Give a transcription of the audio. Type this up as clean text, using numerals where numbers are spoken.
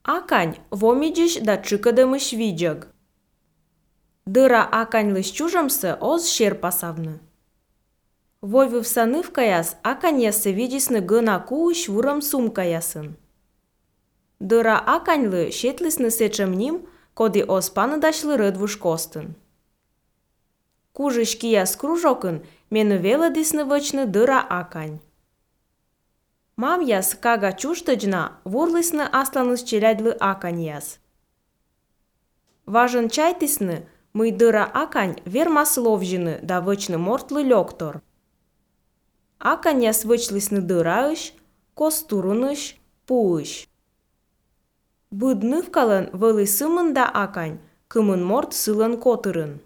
Акань вомиджиш да чыкыдымыш виджăг. Дыра аканьлăs чужăмсы оз çер пасавнă. Войвывсаныв каяс акань яссы видисны гына кууш вурăм сум каясын. Дыра аканьлы çетлесны сечăмним, коди оз паныдачлы рыдвуш костын. Кужыш кияс кружокын мены велă дисны вăчны дыра акань. Мам яс кага чуштăчна вурлысны асланыс челядьлы акань яс. Важын чайтисны мый дыра акань вер масловжины да вăчны мортлы лёктор. Акань яс вăчлысны дыраыш, костурыныш, пуыш. Быднывкалын вăли сымын да акань, кымын морт сылын котырын.